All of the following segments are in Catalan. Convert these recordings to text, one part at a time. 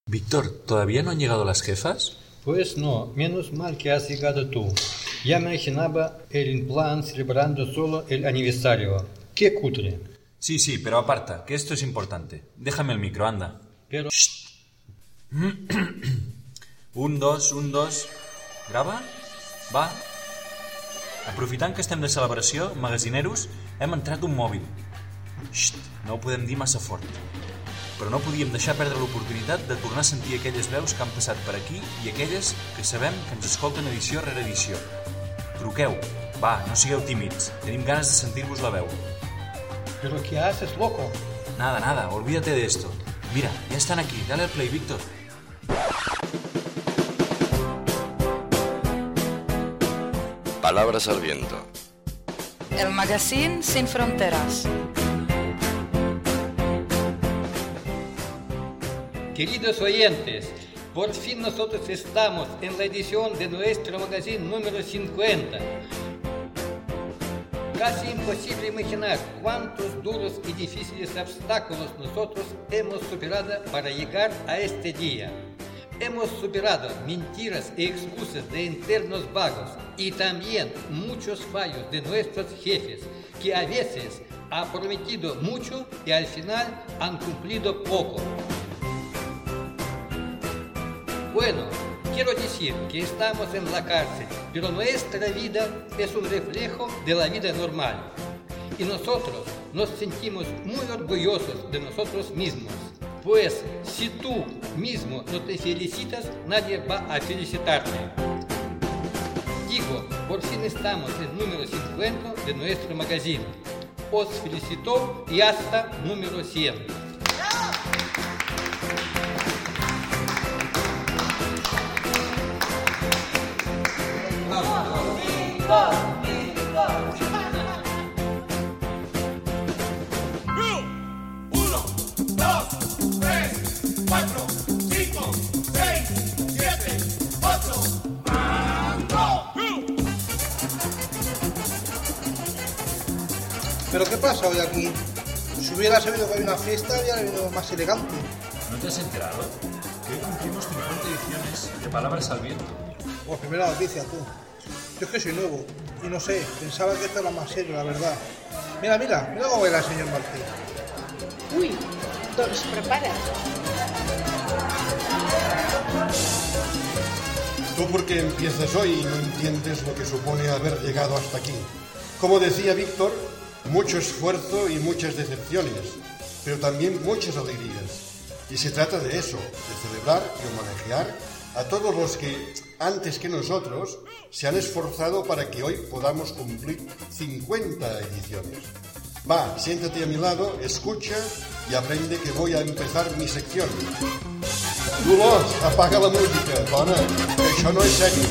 Víctor, ¿todavía no han llegado las jefas? Pues no, menos mal que has llegado tú. Ya me imaginaba el plan celebrando solo el aniversario. ¡Qué cutre! Sí, pero aparta, que esto es importante. Déjame el micro, anda. Pero... Un, dos. Grava? Va. Aprofitant que estem de celebració, magasineros, hem entrat un mòbil. No ho podem dir massa fort. Però no podíem deixar perdre l'oportunitat de tornar a sentir aquelles veus que han passat per aquí i aquelles que sabem que ens escolten edició rere edició. Truqueu. Va, no sigueu tímids. Tenim ganes de sentir-vos la veu. ¿Pero qué haces, loco? Nada, olvídate de esto. Mira, ya están aquí. Dale al play, Víctor. Palabras al viento. El magazine sin fronteras. Queridos oyentes, por fin nosotros estamos en la edición de nuestro magazine número 50. Casi imposible imaginar cuántos duros y difíciles obstáculos nosotros hemos superado para llegar a este día. Hemos superado mentiras e excusas de internos vagos y también muchos fallos de nuestros jefes que a veces han prometido mucho y al final han cumplido poco. Bueno, quiero decir que estamos en la cárcel, pero nuestra vida es un reflejo de la vida normal. Y nosotros nos sentimos muy orgullosos de nosotros mismos. Pues si tú mismo no te felicitas, nadie va a felicitarte. Digo, por fin estamos en el número 50 de nuestro magazine. Os felicito y hasta número 100. ¿Pero qué pasa hoy aquí? Si hubiera sabido que había una fiesta, habría venido más elegante. ¿No te has enterado? Que hoy cumplimos 50 ediciones de Palabras al Viento. Pues primera noticia, tú. Yo es que soy nuevo y no sé, pensaba que esto era más serio, la verdad. Mira cómo era el señor Martí. Ui, doncs prepara't. Tú porque empiezas hoy y no entiendes lo que supone haber llegado hasta aquí. Como decía Víctor, mucho esfuerzo y muchas decepciones, pero también muchas alegrías. Y se trata de eso, de celebrar y homenajear a todos los que, antes que nosotros, se han esforzado para que hoy podamos cumplir 50 ediciones. Va, siéntate a mi lado, escucha y aprende que voy a empezar mi sección. Dolors, apaga la música, dona, que això no és sèrio.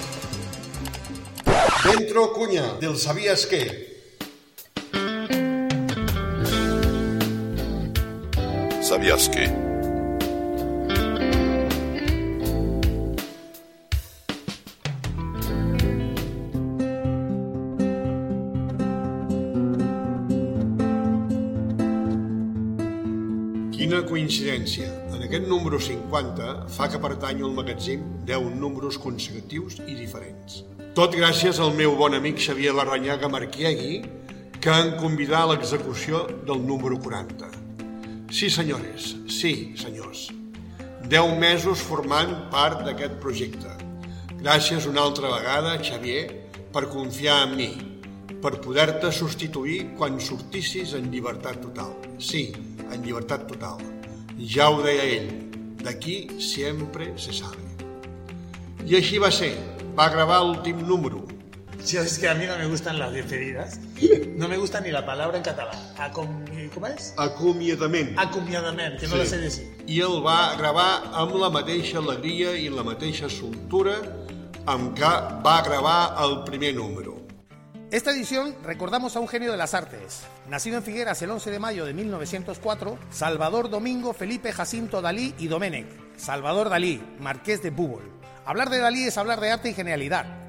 Dentro cuña, del ¿sabías qué? ¿Sabías qué? Quina coincidència. En aquest número 50 fa que pertany al magatzim 10 números consecutius i diferents. Tot gràcies al meu bon amic Xavier Larrañaga Marquiegui, que em convidà a l'execució del número 40. Sí, senyores, sí, senyors. 10 mesos formant part d'aquest projecte. Gràcies una altra vegada, Xavier, per confiar en mi, per poder-te substituir quan sortissis en llibertat total. Sí, en llibertat total. Ja ho deia ell, d'aquí sempre se sabe. I així va ser, va gravar l'últim número. Sí, es que a mí no me gustan las despedidas. No me gusta ni la palabra en catalán. ¿Cómo es? Acomiadament. Acomiadament, que no lo sé decir. I el va gravar amb la mateixa alegria i la mateixa soltura amb què va gravar el primer número. Esta edición recordamos a un genio de las artes. Nacido en Figueras el 11 de mayo de 1904, Salvador Domingo Felipe Jacinto Dalí y Domènech. Salvador Dalí, marqués de Púbol. Hablar de Dalí es hablar de arte y genialidad.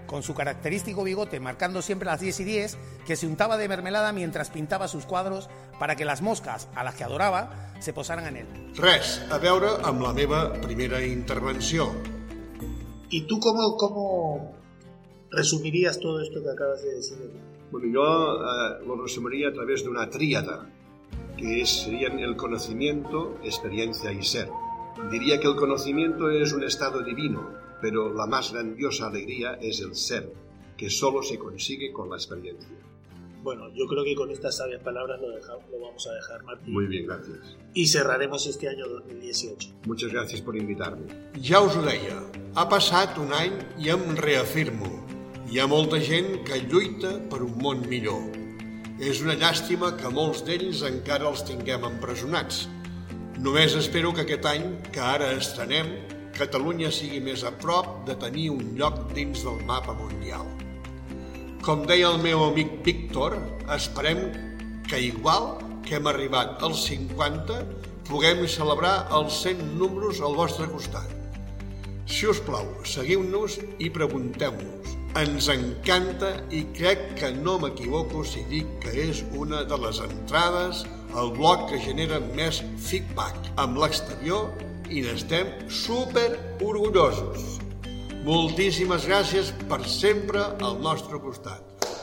con su característico bigote marcando siempre las 10:10, que se untaba de mermelada mientras pintaba sus cuadros para que las moscas, a las que adoraba, se posaran en él. Res a veure amb la meva primera intervenció. ¿Y tú cómo resumirías todo esto que acabas de decir? Bueno, yo lo resumiría a través de una tríada, que serían el conocimiento, experiencia y ser. Diría que el conocimiento es un estado divino, pero la más grandiosa alegría es el ser, que solo se consigue con la experiencia. Bueno, yo creo que con estas sabias palabras lo vamos a dejar, Martí. Muy bien, gracias. Y cerraremos este año 2018. Muchas gracias por invitar-me. Ja us ho deia, ha passat un any i em reafirmo. Hi ha molta gent que lluita per un món millor. És una llàstima que molts d'ells encara els tinguem empresonats. Només espero que aquest any, que ara estrenem, Catalunya sigui més a prop de tenir un lloc dins del mapa mundial. Com deia el meu amic Víctor, esperem que igual que hem arribat als 50, puguem celebrar els 100 números al vostre costat. Si us plau, seguiu-nos i pregunteu-nos. Ens encanta i crec que no m'equivoco si dic que és una de les entrades al blog que genera més feedback amb l'exterior i n'estem super orgullosos. Moltíssimes gràcies per sempre al nostre costat.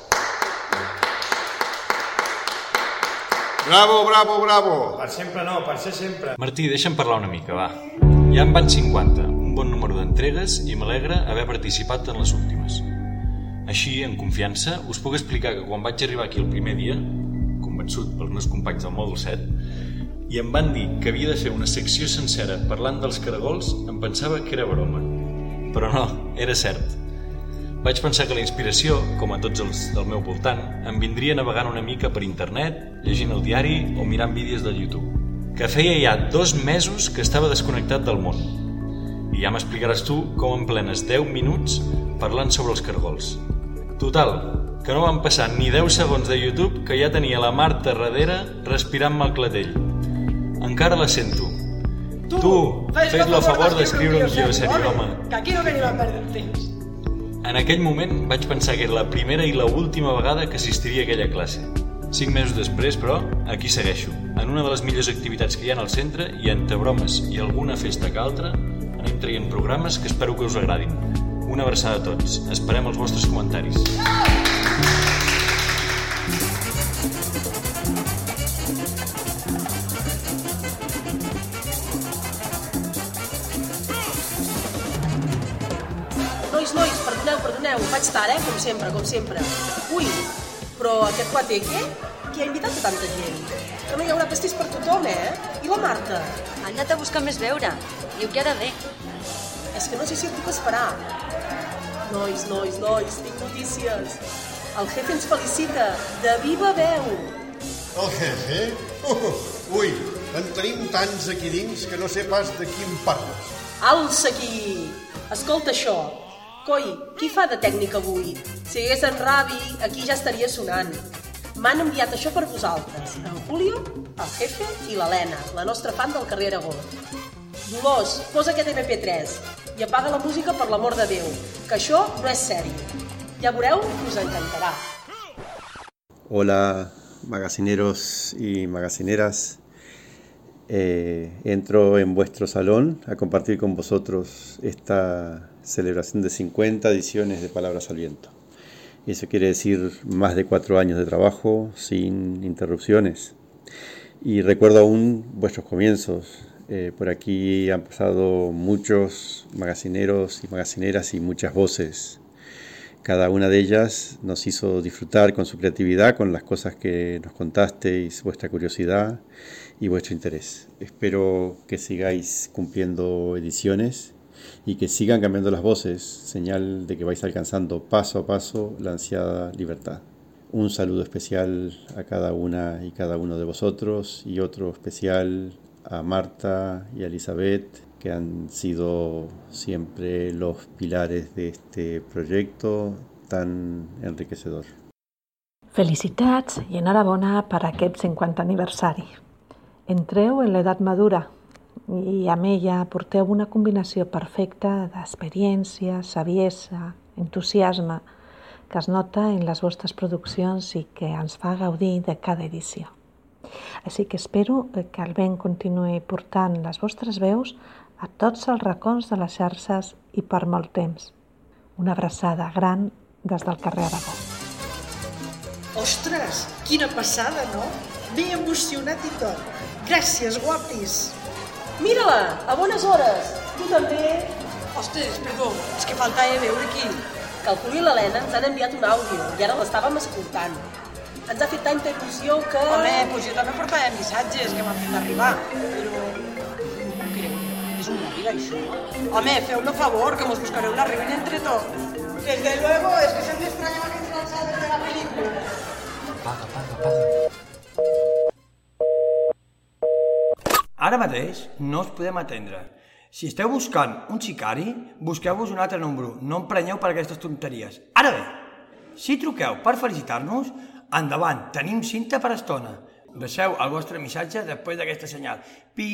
Bravo, bravo, bravo! Per sempre no, per ser sempre. Martí, deixa'm parlar una mica, va. Ja en van 50, un bon número d'entregues i m'alegra haver participat en les últimes. Així, en confiança, us puc explicar que quan vaig arribar aquí el primer dia, convençut pels meus companys del mòdul 7, i em van dir que havia de fer una secció sencera parlant dels caragols, em pensava que era broma. Però no, era cert. Vaig pensar que la inspiració, com a tots els del meu voltant, em vindria navegant una mica per internet, llegint el diari o mirant vídeos del YouTube. Que feia ja 2 mesos que estava desconnectat del món. I ja m'explicaràs tu com em plenes 10 minuts parlant sobre els caragols. Total, que no van passar ni 10 segons de YouTube que ja tenia la Marta darrere respirant-me el clatell. Encara la sento. Tu, fes-lo a favor d'escriure un guió sèrie, home. Que aquí no venim a perdre temps. En aquell moment vaig pensar que era la primera i l'última vegada que assistiria a aquella classe. 5 mesos després, però, aquí segueixo. En una de les millors activitats que hi ha al centre i entre bromes i alguna festa que altra anem traient programes que espero que us agradin. Una abraçada a tots. Esperem els vostres comentaris. Nois, perdoneu, vaig tard, com sempre. Ui, però aquest guaté, què? Qui ha invitat a tanta gent? Que no hi haurà pastís per tothom, I la Marta? Ha anat a buscar més beure. Diu que ara ve. És que no sé si et puc esperar. Nois, tinc notícies. El jefe ens felicita, de viva veu. El jefe? Ui, en tenim tants aquí dins que no sé pas de qui em parles. Alça aquí! Escolta això. Coi, qui fa de tècnic avui? Si hi hagués en Ravi, aquí ja estaria sonant. M'han enviat això per vosaltres. En Julio, el jefe i l'Helena, la nostra fan del carrer Aragó. Dolors, posa aquest MP3 i apaga la música per l'amor de Déu, que això no és sèrio. Ja veureu que us encantarà. Hola, magasineros y magasineras. Entro en vuestro salón a compartir con vosotros esta celebración de 50 ediciones de Palabras al Viento. Eso quiere decir más de 4 años de trabajo sin interrupciones. Y recuerdo aún vuestros comienzos. Por aquí han pasado muchos magasineros y magasineras y muchas voces. Cada una de ellas nos hizo disfrutar con su creatividad, con las cosas que nos contasteis, vuestra curiosidad y vuestro interés. Espero que sigáis cumpliendo ediciones y que sigan cambiando las voces, señal de que vais alcanzando paso a paso la ansiada libertad. Un saludo especial a cada una y cada uno de vosotros y otro especial a Marta y a Elizabeth, que han sido siempre los pilares de este proyecto tan enriquecedor. Felicitats i enhorabona per aquest 50 aniversari. Entreu en l'edat madura i amb ella porteu una combinació perfecta d'experiència, saviesa, entusiasme que es nota en les vostres produccions i que ens fa gaudir de cada edició. Així que espero que el vent continuï portant les vostres veus a tots els racons de les xarxes i per molt temps. Una abraçada gran des del carrer Aragó. Ostres, quina passada, no? M'he emocionat i tot. Gràcies, guapis. Mira-la, a bones hores. Tu també. Ostres, perdó, és que faltava veure qui. Que el Julio i l'Helena ens han enviat un àudio i ara l'estàvem escoltant. Ens ha fet tanta il·lusió que... Home, doncs jo també portava missatges que m'han fet arribar, però... No creu, és un mòbil, això? Home, feu-me favor, que mos buscareu la reunió entre tots. Desde luego, es que se me extrañaba que se lanzara de la película. Apaga. Ara mateix no us podem atendre. Si esteu buscant un xicari, busqueu-vos un altre número. No emprenyeu per aquestes tonteries. Ara bé, si truqueu per felicitar-nos, endavant, tenim cinta per estona. Deixeu el vostre missatge després d'aquesta senyal.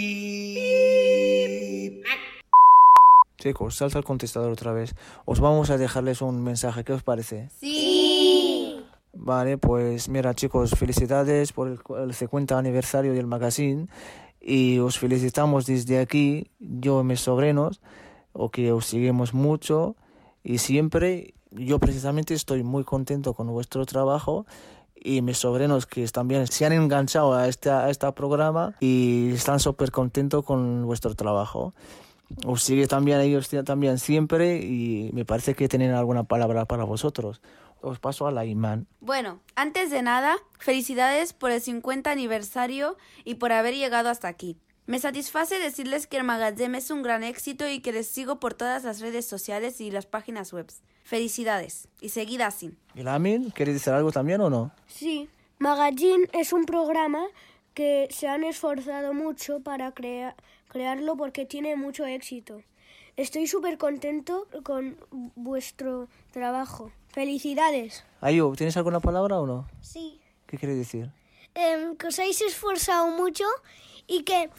Pip. Chicos, salta el contestador otra vez. Os vamos a dejarles un mensaje. ¿Qué os parece? Sí. Vale, pues mira, chicos, felicidades por el 50 aniversario del magazine. Y os felicitamos desde aquí, yo y mis sobrinos, o que os seguimos mucho y siempre. Yo precisamente estoy muy contento con vuestro trabajo y mis sobrinos que también se han enganchado a este programa y están súper contentos con vuestro trabajo. Os sigue también ellos también siempre y me parece que tienen alguna palabra para vosotros. Os paso a la Imán. Bueno, antes de nada, felicidades por el 50 aniversario y por haber llegado hasta aquí. Me satisface decirles que el Magazine es un gran éxito y que les sigo por todas las redes sociales y las páginas web. Felicidades y seguid así. ¿Y la Amin? ¿Quieres decir algo también o no? Sí, Magazine es un programa que se han esforzado mucho para crearlo porque tiene mucho éxito. Estoy súper contento con vuestro trabajo. ¡Felicidades! Ayub, ¿tienes alguna palabra o no? Sí. ¿Qué quiere decir? Que os habéis esforzado mucho y que...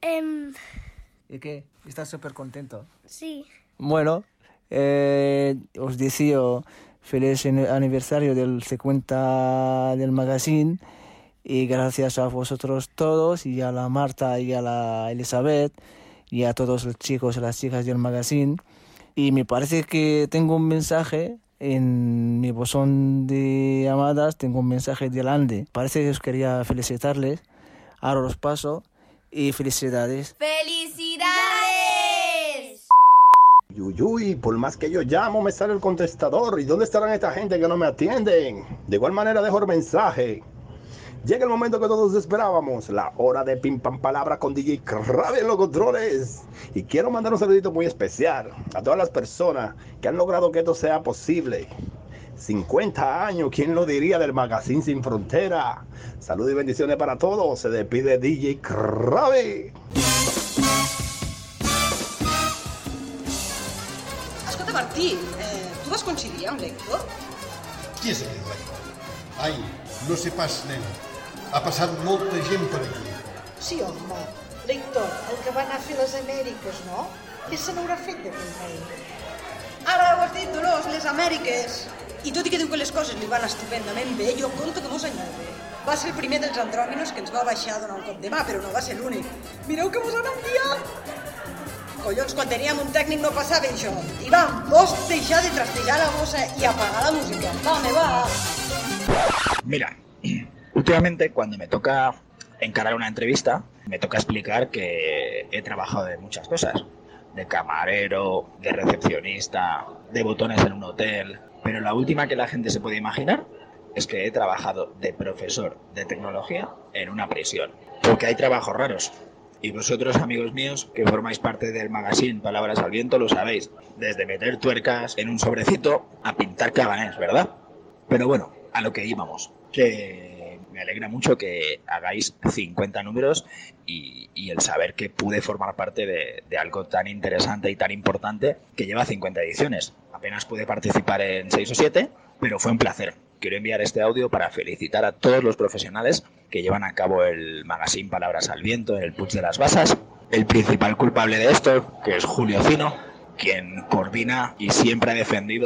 ¿Y qué? ¿Estás súper contento? Sí. Bueno, os deseo feliz aniversario del 50 del magazine y gracias a vosotros todos y a la Marta y a la Elizabeth y a todos los chicos y las chicas del magazine. Y me parece que tengo un mensaje en mi buzón de llamadas, tengo un mensaje de Lande. Parece que os quería felicitarles. Ahora os paso y felicidades. ¡Felicidades! Yuyuy, por más que yo llamo me sale el contestador. ¿Y dónde estarán esta gente que no me atienden? De igual manera dejo el mensaje. Llega el momento que todos esperábamos, la hora de Pim Pam Palabra con DJ Krabi en los controles. Y quiero mandar un saludito muy especial a todas las personas que han logrado que esto sea posible. 50 años, ¿quién lo diría del Magazine Sin Frontera? Salud y bendiciones para todos, se despide DJ Krabi. Escolta, Martí, tu vas coincidir amb l'Héctor? Qui és aquest Héctor? Ai, no sé pas, nen. Ha passat molta gent per aquí. Sí, home, l'Héctor, el que va anar a fer les Amèriques, no? Què se n'haurà fet d'aquell rei? Ara ho has dit, Dolors, les Amèriques. I tot i que diu que les coses li van estupendament bé, jo conto que mos anyada. Va ser el primer dels andròminos que ens va baixar a donar un cop de mà, però no va ser l'únic. Mireu que mos han enviat! Collons, quan teníem un tècnic no passava això. I vam, vos deixar de trastejar la bossa i apagar la música. Va. Mira, últimamente cuando me toca encarar una entrevista, me toca explicar que he trabajado de muchas cosas. De camarero, de recepcionista, de botones en un hotel. Pero la última que la gente se puede imaginar es que he trabajado de profesor de tecnología en una prisión. Porque hay trabajos raros. Y vosotros, amigos míos, que formáis parte del magazine Palabras al Viento, lo sabéis. Desde meter tuercas en un sobrecito a pintar cabanés, ¿verdad? Pero bueno, a lo que íbamos. Que me alegra mucho que hagáis 50 números y el saber que pude formar parte de algo tan interesante y tan importante que lleva 50 ediciones. Apenas pude participar en 6 o 7, pero fue un placer. Quiero enviar este audio para felicitar a todos los profesionales que llevan a cabo el magazine Palabras al Viento en el Puig de las Basas. El principal culpable de esto, que es Julio Cino, quien coordina y siempre ha defendido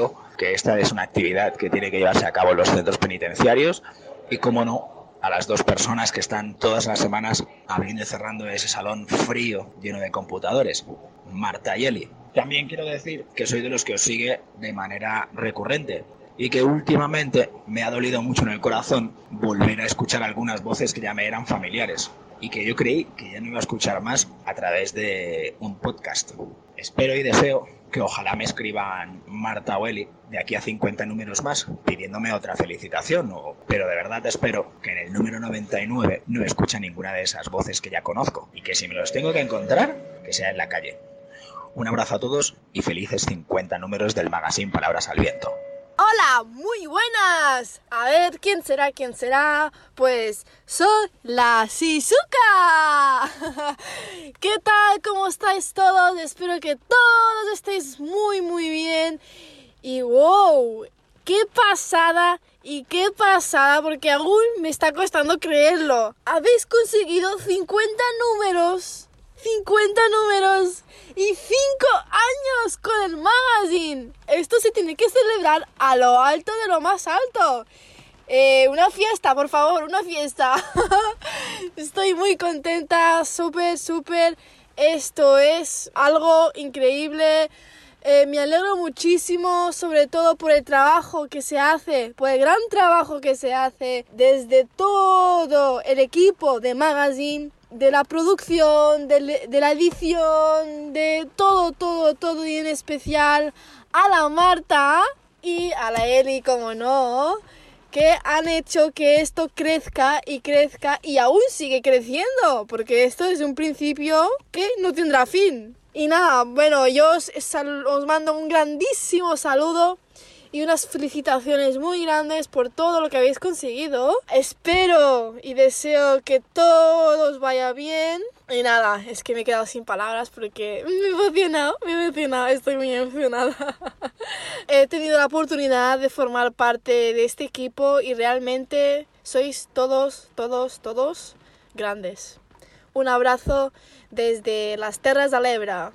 que esta es una actividad que tiene que llevarse a cabo en los centros penitenciarios y, como no, a las dos personas que están todas las semanas abriendo y cerrando ese salón frío lleno de computadores, Marta y Eli. También quiero decir que soy de los que os sigue de manera recurrente y que últimamente me ha dolido mucho en el corazón volver a escuchar algunas voces que ya me eran familiares y que yo creí que ya no iba a escuchar más a través de un podcast. Espero y deseo que ojalá me escriban Marta o Eli de aquí a 50 números más pidiéndome otra felicitación, pero de verdad espero que en el número 99 no escuche ninguna de esas voces que ya conozco y que si me los tengo que encontrar, que sea en la calle. Un abrazo a todos y felices 50 números del magazine Palabras al Viento. ¡Hola! ¡Muy buenas! A ver, ¿quién será? ¿Quién será? Pues soy la Shizuka. ¿Qué tal? ¿Cómo estáis todos? Espero que todos estéis muy bien. Y wow, qué pasada y qué pasada, porque aún me está costando creerlo. Habéis conseguido 50 números. 50 números y 5 años con el magazine. Esto se tiene que celebrar a lo alto de lo más alto. Una fiesta, por favor, una fiesta. Estoy muy contenta, súper. Esto es algo increíble. Me alegro muchísimo, sobre todo por el trabajo que se hace, por el gran trabajo que se hace desde todo el equipo de magazine, de la producción, de la edición, de todo y en especial a la Marta y a la Eli, como no, que han hecho que esto crezca y aún sigue creciendo, porque esto es un principio que no tendrá fin. Y nada, bueno, yo os mando un grandísimo saludo y unas felicitaciones muy grandes por todo lo que habéis conseguido. Espero y deseo que todo os vaya bien. Y nada, es que me he quedado sin palabras porque me he emocionado, estoy muy emocionada. He tenido la oportunidad de formar parte de este equipo y realmente sois todos grandes. Un abrazo desde les Terres de l'Ebre.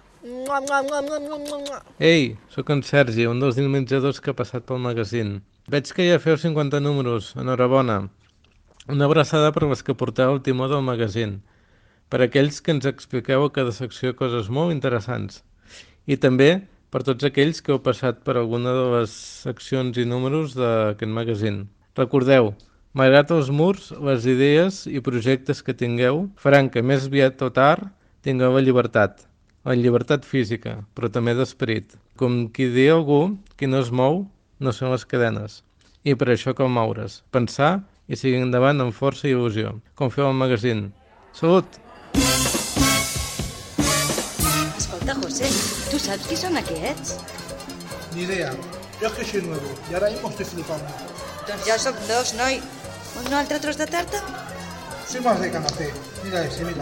Ei, sóc en Sergi, un dels dinamitzadors que ha passat pel magazine. Veig que ja feu 50 números, enhorabona. Una abraçada per les que porteu el timó del magazine, per aquells que ens expliqueu a cada secció coses molt interessants, i també per tots aquells que heu passat per alguna de les seccions i números d'aquest magazine. Recordeu, malgrat els murs, les idees i projectes que tingueu faran que més aviat o tard tingueu la llibertat física, però també d'esperit. Com qui diu algú, qui no es mou no són les cadenes. I per això cal moure's, pensar i seguir endavant amb força i il·lusió, com feu al magazine. Salut! Escolta, José, tu saps qui són aquests? Ni idea. Yo es que soy nuevo y ahora mismo estoy flipando. Doncs ja som dos, noi. Un altre tros de tarta? Soy más de canapé. Mira ese, mira.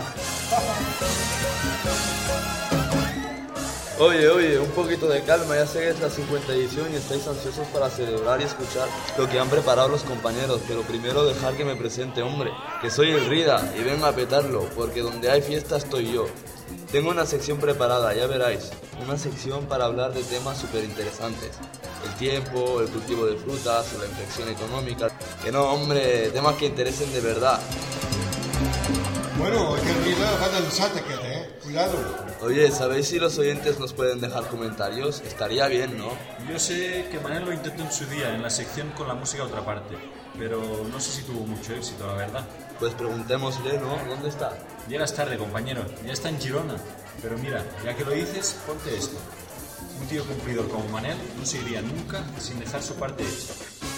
Oye, un poquito de calma, ya sé que es la 50 edición y estáis ansiosos para celebrar y escuchar lo que han preparado los compañeros, pero primero dejar que me presente, hombre, que soy el Rida y vengo a petarlo, porque donde hay fiesta estoy yo. Tengo una sección preparada, ya veráis, una sección para hablar de temas súper interesantes. El tiempo, el cultivo de frutas, la inflexión económica. Que no, hombre, temas que interesen de verdad. Bueno, que el Rida va d'ensat aquest, Cuidado. Oye, ¿sabéis si los oyentes nos pueden dejar comentarios? Estaría bien, ¿no? Yo sé que Manel lo intentó en su día, en la sección con la música a otra parte, pero no sé si tuvo mucho éxito, la verdad. Pues preguntémosle, ¿no? ¿Dónde está? Llegas tarde, compañero, ya está en Girona. Pero mira, ya que lo dices, ponte esto. Un tío cumplidor como Manel no se iría nunca sin dejar su parte hecha.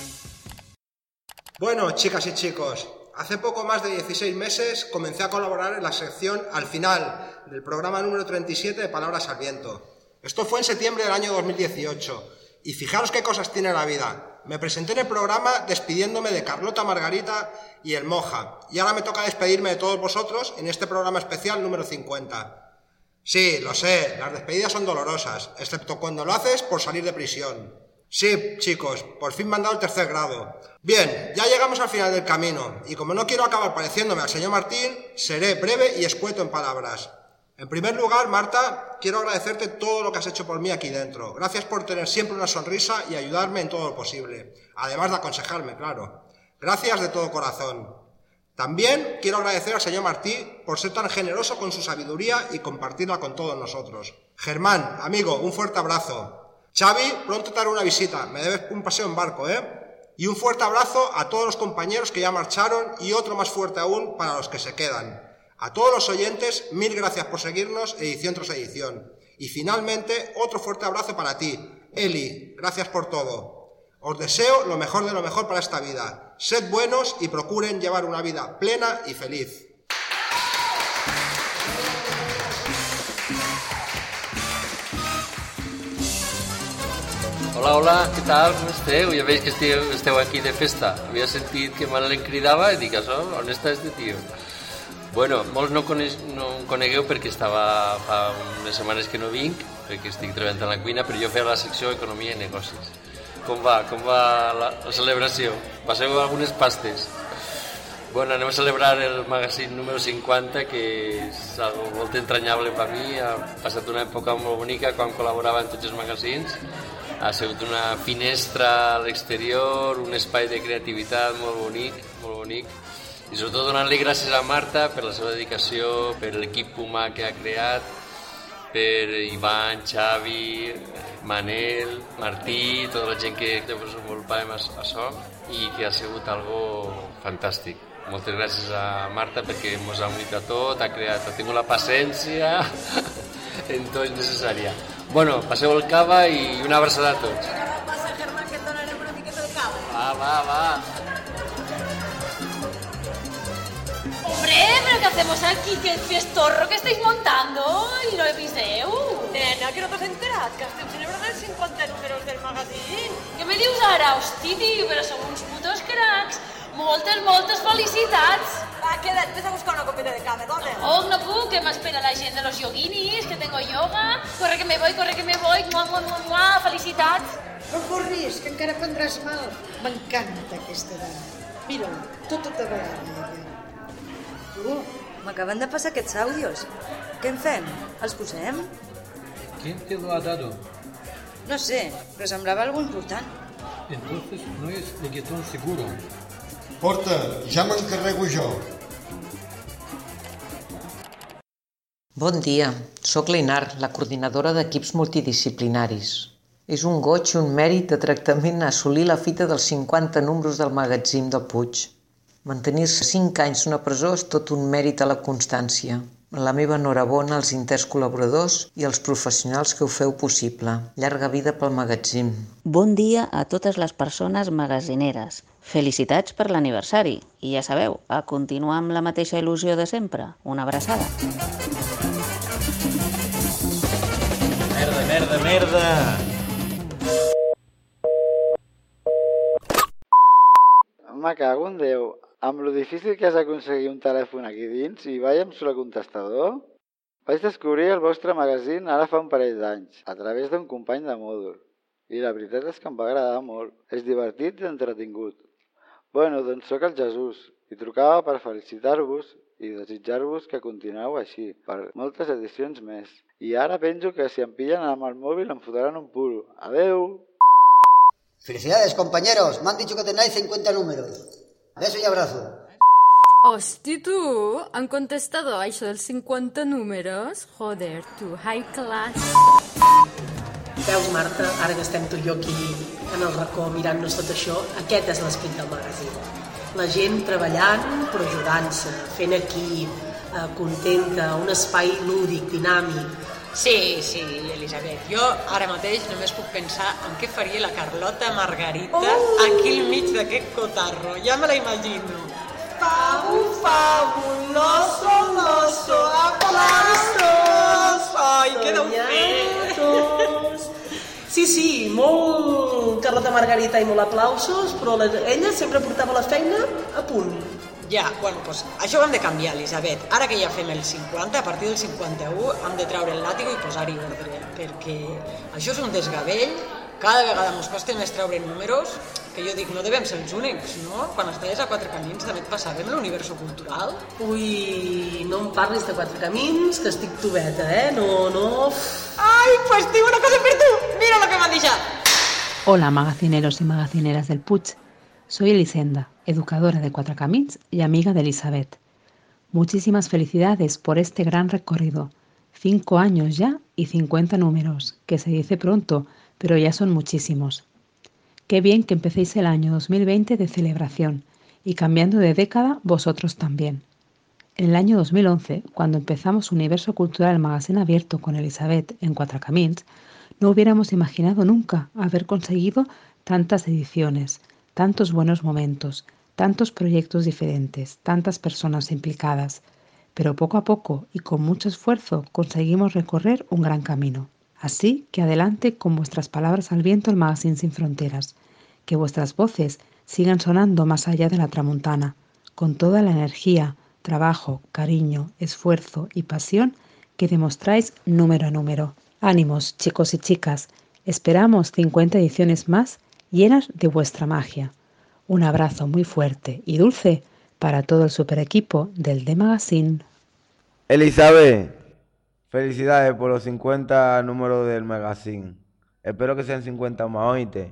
Bueno, chicas y chicos, hace poco más de 16 meses comencé a colaborar en la sección Al Final del programa número 37 de Palabras al Viento. Esto fue en septiembre del año 2018 y fijaros qué cosas tiene la vida. Me presenté en el programa despidiéndome de Carlota Margarita y el Moja y ahora me toca despedirme de todos vosotros en este programa especial número 50. Sí, lo sé, las despedidas son dolorosas, excepto cuando lo haces por salir de prisión. Sí, chicos, por fin me han dado el 3er grado. Bien, ya llegamos al final del camino, y como no quiero acabar pareciéndome al señor Martín, seré breve y escueto en palabras. En primer lugar, Marta, quiero agradecerte todo lo que has hecho por mí aquí dentro. Gracias por tener siempre una sonrisa y ayudarme en todo lo posible. Además de aconsejarme, claro. Gracias de todo corazón. También quiero agradecer al señor Martí por ser tan generoso con su sabiduría y compartirla con todos nosotros. Germán, amigo, un fuerte abrazo. Xavi, pronto te haré una visita. Me debes un paseo en barco, ¿eh? Y un fuerte abrazo a todos los compañeros que ya marcharon y otro más fuerte aún para los que se quedan. A todos los oyentes, mil gracias por seguirnos edición tras edición. Y finalmente, otro fuerte abrazo para ti, Eli. Gracias por todo. Os deseo lo mejor de lo mejor para esta vida. Sed buenos y procuren llevar una vida plena y feliz. Hola, hola, què tal? Com esteu? Ja veig que esteu aquí de festa. Havia sentit que Manel cridava i dic, això, on està este tio? Bueno, molts no em conegueu perquè estava fa unes setmanes que no vinc, perquè estic treballant a la cuina, però jo feia la secció Economia i Negocis. Com va la celebració? Passeu algunes pastes? Bueno, anem a celebrar el magazín número 50, que és algo molt entranyable per mi. Ha passat una època molt bonica quan col·laborava en tots els magazins. Ha sigut una finestra a l'exterior, un espai de creativitat molt bonic. I sobretot donant-li gràcies a Marta per la seva dedicació, per l'equip humà que ha creat, per Ivan, Xavi, Manel, Martí, tota la gent que desenvolupàvem això i que ha sigut algo fantàstic. Moltes gràcies a Marta perquè ens ha unit a tot, ha tingut la paciència en tot necessària. Bueno, passeu el cava i una abraçada a tots. Què passa, Germán, que et donarem una miqueta de cava? Va. Hombre, ¿pero qué hacemos aquí? ¿Qué fiestorro que estáis montando? ¿Y no aviseu? Nena, que no t'has enterat? Que estem celebrant els 50 números del magazín. Què me dius ara? Hosti, tio, però som uns putos cracs. Moltes felicitats. Va, queda't, vés a buscar una copeta de cava, dona. No puc, que m'espera la gent de los yoguinis, que tengo yoga. Corre que me voy. Mua, felicitats. No corris, que encara prendràs mal. M'encanta aquesta dona. Mira-la, tota vegada. M'acaben de passar aquests àudios. Què en fem? Els posem? ¿Quién te lo ha dado? No sé, però semblava algo important. Entonces no es reggaetón seguro. Porta, ja m'encarrego jo. Bon dia, sóc l'Einar, la coordinadora d'equips multidisciplinaris. És un goig i un mèrit de tractament assolir la fita dels 50 números del magazín del Puig. Mantenir-se 5 anys d'una presó és tot un mèrit a la constància. La meva enhorabona als interns col·laboradors i als professionals que ho feu possible. Llarga vida pel magazín. Bon dia a totes les persones magazineres. Felicitats per l'aniversari. I ja sabeu, a continuar amb la mateixa il·lusió de sempre. Una abraçada. Merda! Me cago en Déu. Amb lo difícil que és aconseguir un telèfon aquí dins i vaig amb sola contestador, vaig descobrir el vostre magazín ara fa un parell d'anys, a través d'un company de mòdul. I la veritat és que em va agradar molt. És divertit i entretingut. Bueno, doncs sóc el Jesús i trucava per felicitar-vos i desitjar-vos que continueu així, per moltes edicions més. I ara penso que si em pillen amb el mòbil em fotran un puro. Adeu! Felicidades, compañeros. Me han dicho que tenéis 50 números. Beso y abrazo. Hosti, tu, han contestado a això dels 50 números? Joder, tu, high class. Veus, Marta, ara que estem tu i jo aquí en el racó mirant-nos tot això, aquest és l'esperit del magazín. La gent treballant però ajudant-se, fent equip, contenta, un espai lúdic, dinàmic. Sí, Elisabet. Jo ara mateix només puc pensar en què faria la Carlota Margarita aquí al mig d'aquest cotarro. Ja me la imagino. Fabuloso, aplausos! Ai, que deu fer! Sí, molt Carlota Margarita i molt aplausos, però ella sempre portava la feina a punt. Ja, bueno, doncs això ho hem de canviar, Elisabet. Ara que ja fem el 50, a partir del 51 hem de treure el làtigo i posar-hi ordre, perquè això és un desgavell cada vegada ens costa més treure números, que jo dic, no devem ser els únics, no? Quan estaves a Quatre Camins també et passava amb l'Universo Cultural. Ui, no em parlis de Quatre Camins, que estic tubeta, no... Ai, pues tinc una cosa per tu! Mira lo que m'han deixat! Hola, magazineros y magazineras del Puig. Soy Elisenda, educadora de Cuatro Camins y amiga de Elizabeth. Muchísimas felicidades por este gran recorrido. 5 años ya y 50 números, que se dice pronto, pero ya son muchísimos. Qué bien que empecéis el año 2020 de celebración y cambiando de década vosotros también. En el año 2011, cuando empezamos Universo Cultural Magazine Abierto con Elizabeth en Cuatro Camins, no hubiéramos imaginado nunca haber conseguido tantas ediciones, tantos buenos momentos, tantos proyectos diferentes, tantas personas implicadas. Pero poco a poco y con mucho esfuerzo conseguimos recorrer un gran camino. Así que adelante con vuestras palabras al viento el Magazine Sin Fronteras. Que vuestras voces sigan sonando más allá de la tramuntana, con toda la energía, trabajo, cariño, esfuerzo y pasión que demostráis número a número. Ánimos, chicos y chicas. Esperamos 50 ediciones más llenas de vuestra magia. Un abrazo muy fuerte y dulce para todo el super equipo del The Magazine. Elizabeth, felicidades por los 50 números del Magazine. Espero que sean 50 más, oíste.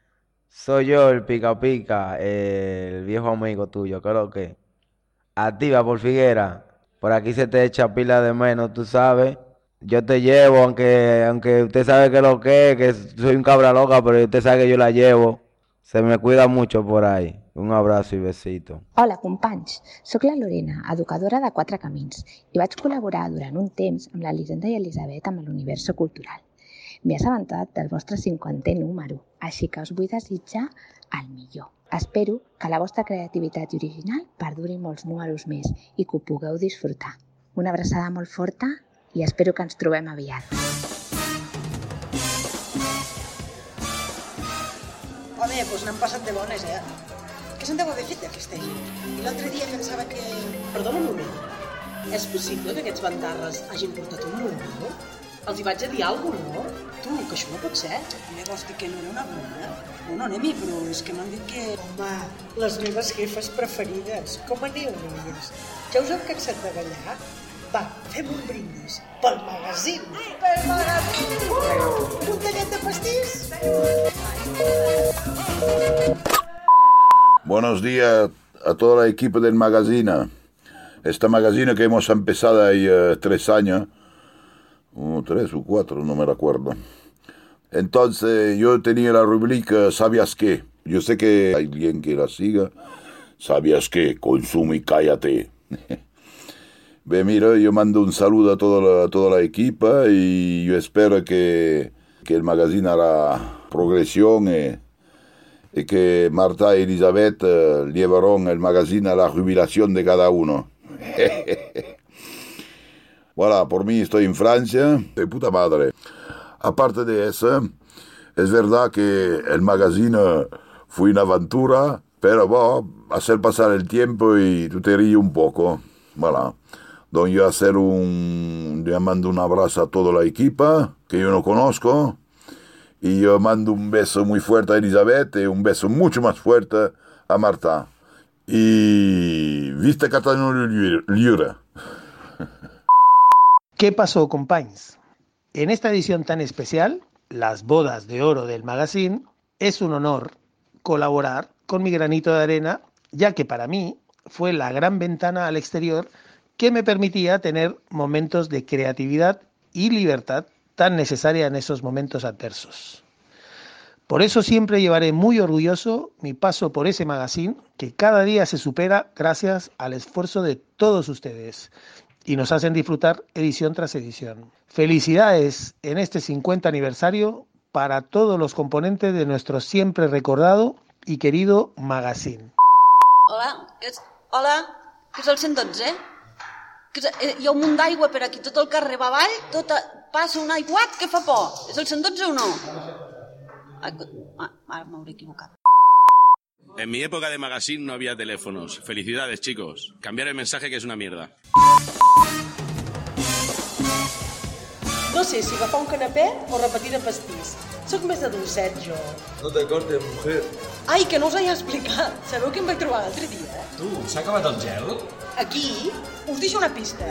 Soy yo, el Pica Pica, el viejo amigo tuyo, creo que. Activa por Figuera. Por aquí se te echa pila de menos, tú sabes. Yo te llevo, aunque usted sabe que soy un cabra loca, pero usted sabe que yo la llevo. Se me cuida mucho por ahí. Un abrazo i besito. Hola, companys. Soc la Lorena, educadora de Quatre Camins, i vaig col·laborar durant un temps amb l'Elisenda i Elisabet amb l'Universo Cultural. M'he assabentat del vostre 50è número, així que us vull desitjar el millor. Espero que la vostra creativitat i original perduri molts números més i que ho pugueu disfrutar. Una abraçada molt forta i espero que ens trobem aviat. Home, doncs n'han passat de bones, Què se'n deu haver fet aquesta gent? I l'altre dia pensava que... Perdona un moment. És possible que aquests bandarres hagin portat un número? Els hi vaig a dir alguna cosa, no? Tu, que això no pot ser. Home, vols dir que no era una broma? No, anem-hi, però és que m'han dit que... Home, les meves jefes preferides. Com aneu, noies? Ja us heu cansat de ballar? Va, fem un brindis. Pel Magazine! Pel Magazine! Un tallet de pastís! Buenos días a toda la equipa del Magazine. Esta Magazine que hemos empezado hay 3 años. 3 o 4, no me recuerdo. Entonces yo tenía la rubrica ¿Sabías qué? Yo sé que hay alguien que la siga. ¿Sabías qué? Consume y cállate. Mira, yo mando un saludo a toda la equipa y yo espero que el Magazine hará progresión y que Marta y Elizabeth llevarán el Magazine a la jubilación de cada uno. Voilà, por mí estoy en Francia, de puta madre. Aparte de eso, es verdad que el Magazine fue una aventura, pero hacer pasar el tiempo y tú te ríes un poco. Voilà. Donde yo mando un abrazo a toda la equipa, que yo no conozco, y yo mando un beso muy fuerte a Elizabeth y un beso mucho más fuerte a Marta. Y viste Catalunya Lliure. ¿Qué pasó, companys? En esta edición tan especial, las bodas de oro del Magazine, es un honor colaborar con mi granito de arena, ya que para mí fue la gran ventana al exterior que me permitía tener momentos de creatividad y libertad tan necesaria en esos momentos adversos. Por eso siempre llevaré muy orgulloso mi paso por ese magazine que cada día se supera gracias al esfuerzo de todos ustedes y nos hacen disfrutar edición tras edición. Felicidades en este 50 aniversario para todos los componentes de nuestro siempre recordado y querido magazine. Hola, que és el 112? Hi ha un munt d'aigua per aquí, tot el carrer va avall, passa un aiguat que fa por. És el 112 o no? Ara m'hauré equivocat. En mi época de magazine no había teléfonos. Felicidades, chicos. Cambiar el mensaje que es una mierda. No sé si agafar un canapé o repetir de pastís. sóc més de dolcet, jo. No te cortes, mujer. Ai, que no us he explicat. Sabeu què em vaig trobar l'altre dia? Tu, s'ha acabat el gel? Aquí us deixo una pista.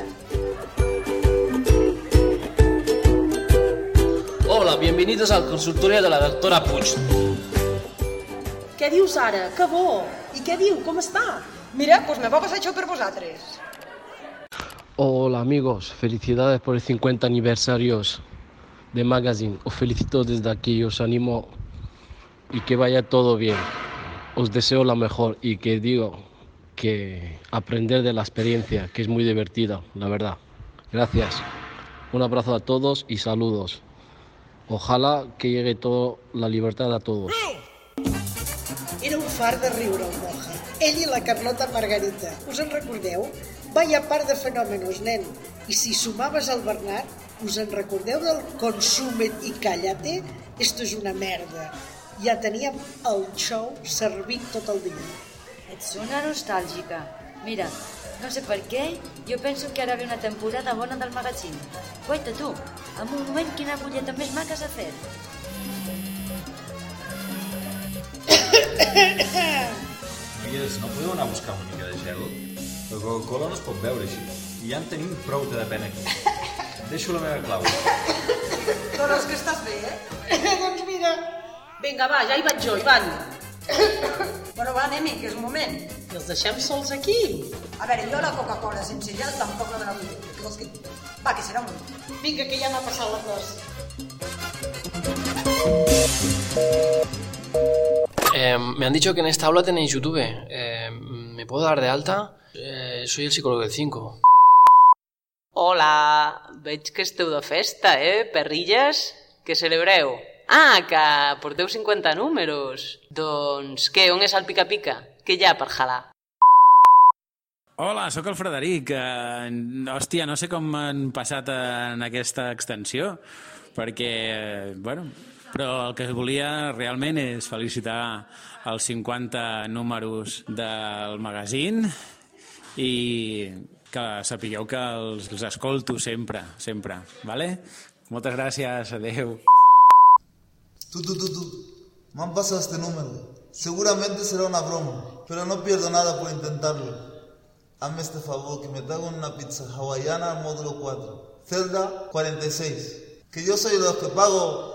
Hola, bienvenidos al consultorio de la doctora Puig. Què dius ara? Que bo! I què diu? Com està? Mira, pues me va passar això per vosaltres. Hola amigos, felicidades por el 50 aniversario de Magazine. Os felicito desde aquí, os animo y que vaya todo bien. Os deseo la mejor y que digo que aprender de la experiencia, que es muy divertida, la verdad. Gracias. Un abrazo a todos y saludos. Ojalá que llegue toda la libertad a todos. Era un far de riure el Moja. Ell i la Carlota Margarita. Us en recordeu? Vaya part de fenòmenos, nen. I si sumaves el Bernat, us en recordeu del Consúmet i Cállate? Esto és una merda. Ja teníem el show servit tot el dia. Et sona nostàlgica. Mira, no sé per què, jo penso que ara ve una temporada bona del magazín. Guaita tu, en un moment quina bulleta més maca s'ha fet. Noies, no podeu anar a buscar una mica de gel? La Coca-Cola no es pot beure així. I ja en tenim prou de depèn aquí. Deixo la meva clau. Doncs que estàs bé, eh? Doncs mira. Vinga, va, ja hi vaig jo, Ivan. Bueno, va, anem-hi, que és un moment. I els deixem sols aquí. A veure, jo la Coca-Cola sense gel tampoc no me la vull dir. Va, que serà un moment. Vinga, que ja m'ha passat la tos. Me han dicho que en esta aula tenéis YouTube. ¿Me puedo dar de alta? Soy el psicólogo del 5. Hola, veig que esteu de festa, perrilles? Què celebreu? Ah, que porteu 50 números. Doncs què, on és el pica-pica? Què hi ha per jalar? Hola, sóc el Frederic. Hòstia, no sé com m'han passat en aquesta extensió, perquè, bueno, però el que volia realment és felicitar els 50 números del magazín i que sapigueu que els escolto sempre, ¿vale? Moltes gràcies, adeu. Tú. Me han pasado este número. Seguramente será una broma, pero no pierdo nada por intentarlo. Hazme este favor, que me traigan una pizza hawaiana al módulo 4, celda 46, que yo soy de los que pago.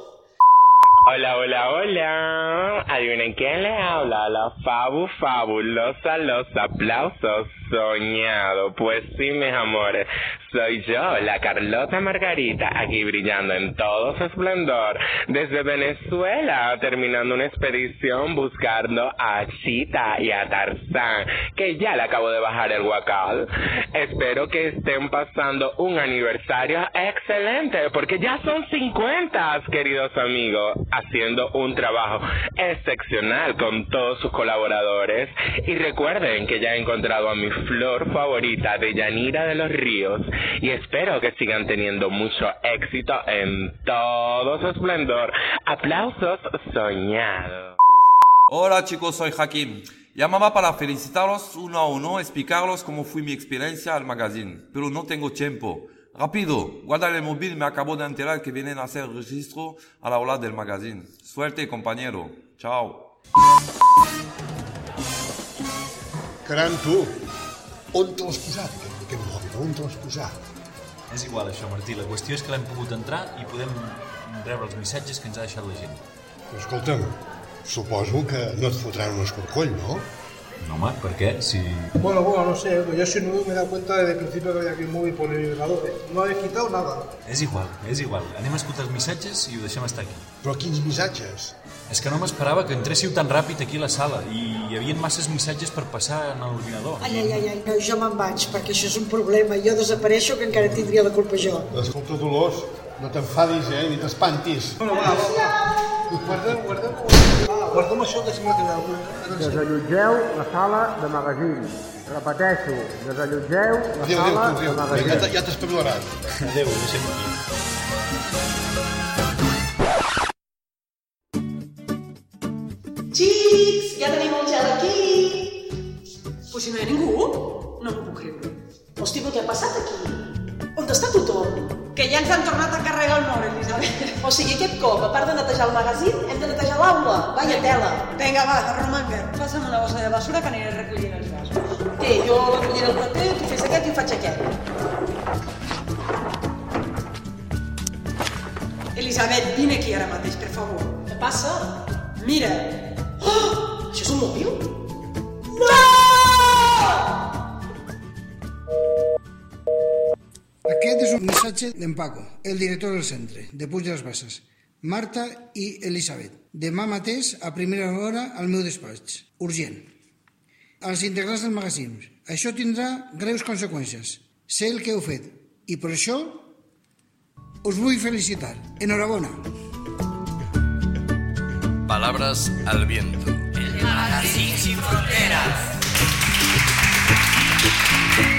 Hola. Adivinen quién le habla. La fabulosa, los aplausos soñado. Pues sí, mis amores, soy yo, la Carlota Margarita, aquí brillando en todo su esplendor, desde Venezuela, terminando una expedición buscando a Chita y a Tarzán, que ya le acabo de bajar el guacal. Espero que estén pasando un aniversario excelente, porque ya son 50, queridos amigos, haciendo un trabajo excepcional con todos sus colaboradores. Y recuerden que ya he encontrado a mi flor favorita de Yanira de los Ríos, y espero que sigan teniendo mucho éxito en todo su esplendor. Aplausos soñados. Hola chicos, soy Hakim. Llamaba para felicitaros uno a uno, explicaros cómo fue mi experiencia al magazine, pero no tengo tiempo. Rápido, guarda el móvil, me acabo de enterar que vienen a hacer registro a la hora del magazine. Suerte, compañero. Chao. Caram, tu, on te l'has posat, aquest mòbil? On te l'has posat? És igual això, Martí. La qüestió és que l'hem pogut entrar i podem rebre els missatges que ens ha deixat la gent. Però escolta'm, suposo que no et fotran un escorcoll, no? No, home, ¿por qué? Si... Bueno, no sé, yo soy nuevo y me he dado cuenta desde el principio que había aquí un móvil por el vibrador, No he quitado nada. És igual. Anem a escoltar els missatges i ho deixem estar aquí. Però quins missatges? És que no m'esperava que entréssiu tan ràpid aquí a la sala i hi havia masses missatges per passar en l'ordinador. Ai, no, jo me'n vaig, perquè això és un problema. Jo desapareixo, que encara tindria la culpa jo. Escolta, Dolors, no t'enfadis, ni t'espantis. Bueno, va. Guardem això que sembla que hi ha alguna. Desallotgeu la sala de magazín. Repeteixo, desallotgeu la sala de magazín. Adéu, ja t'espavilaràs. Adéu, deixem aquí. Xics, ja tenim el gel aquí. Però si no hi ha ningú? No m'ho puc creure. Hosti, però què ha passat aquí? On està tothom? Que ja ens han tornat a carregar el mòbil, Elisabet. O sigui, aquest cop, a part de netejar el magazín, hem de netejar l'aula. Vaya tela. Vinga, va, Romanger, passa'm una bossa de basura que aniré recollint els vasos. Té, jo recolliré el paper, tu fes aquest i faig aquest. Elisabet, vine aquí ara mateix, per favor. Què passa? Mira. Oh! Això és un mòbil? No! Aquest és un missatge d'en Paco, el director del centre, de Puig de les Basses. Marta i Elisabet. Demà mateix, a primera hora, al meu despatx. Urgent. Als integrants del magazín. Això tindrà greus conseqüències. Sé el que heu fet. I per això us vull felicitar. Enhorabona. Palabras al viento. El magazín sin fronteras.